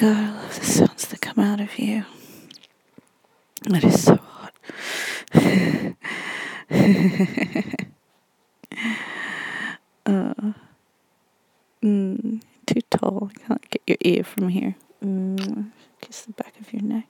God, I love the sounds that come out of you. It is so hot. Too tall. I can't get your ear from here. Kiss the back of your neck.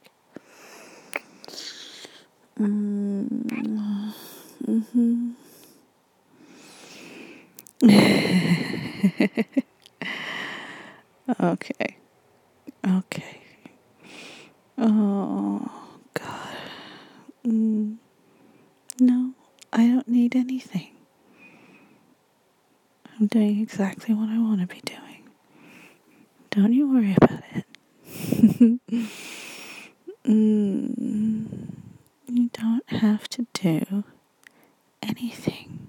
Okay. Okay. Oh, God. No, I don't need anything. I'm doing exactly what I want to be doing. Don't you worry about it. You don't have to do anything.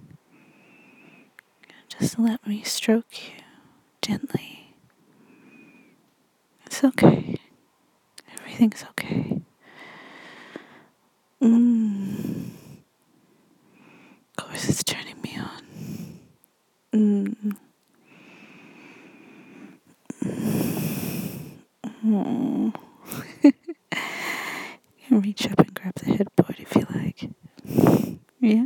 Just let me stroke you gently. It's okay. Everything's okay. Of course, it's turning me on. Oh. You can reach up and grab the headboard if you like. Yeah?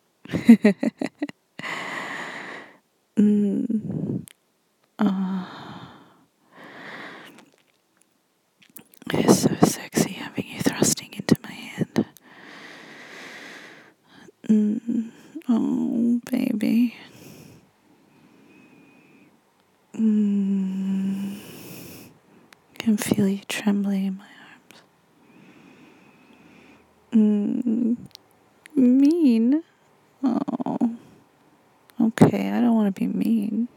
It's so sexy having you thrusting into my hand. Oh, baby. I can feel you trembling in my arms. Mean? Oh. Okay, I don't want to be mean.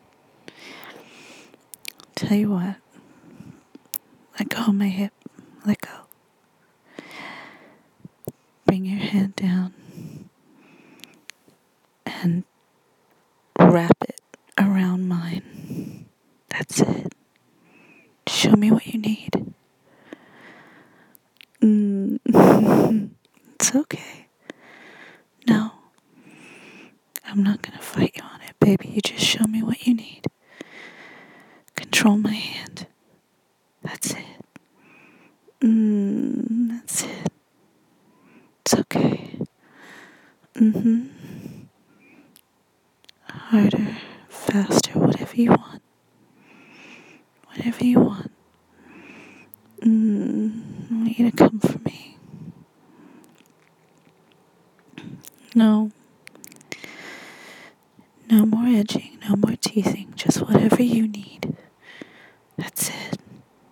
Tell you what. Let go of my hip. Let go. Bring your hand down and wrap it around mine. That's it. Show me what you need. It's okay. No. I'm not gonna fight you on it, baby. You just show me what you need. Control my hand. That's it. That's it. It's okay. Harder, faster, whatever you want. Whatever you want. I want you to come for me. No. No more edging, no more teasing, just whatever you need. That's it.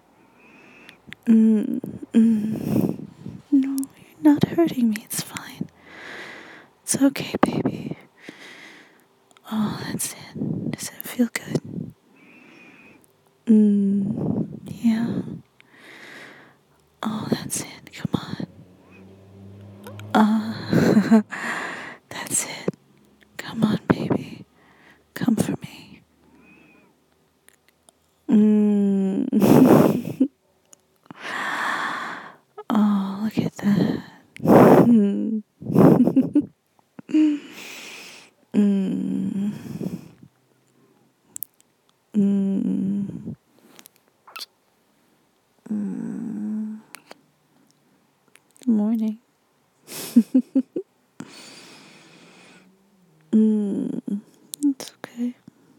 No, you're not hurting me, it's fine. It's okay, baby. Oh, that's it. Does it feel good? Yeah. Oh, that's it. Come on. That's it. Come on, baby. Come for me. Oh, look at that. Morning. It's okay.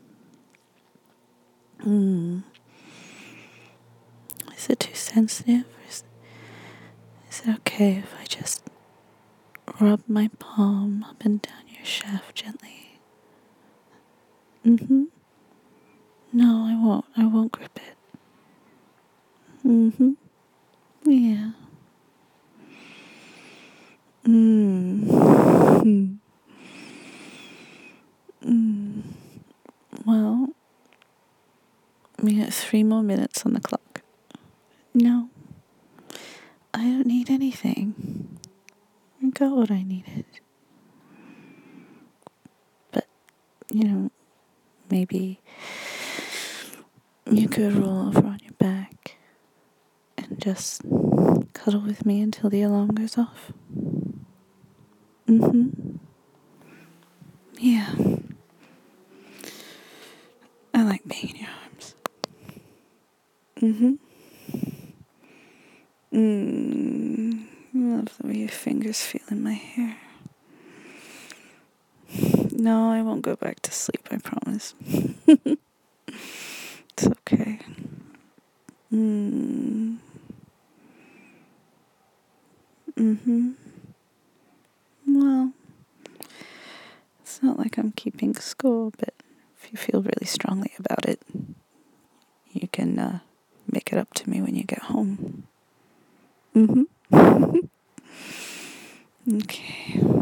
Is it too sensitive? Or is it okay if I just rub my palm up and down your shaft gently? No, I won't. I won't grip it. Yeah. Well, we got 3 more minutes on the clock. No, I don't need anything. I got what I needed. But, maybe you could roll over on your back and just cuddle with me until the alarm goes off. Yeah. I like being in your arms. Love the way your fingers feel in my hair. No, I won't go back to sleep, I promise. It's okay. Well, it's not like I'm keeping score, but if you feel really strongly about it, you can make it up to me when you get home. Okay.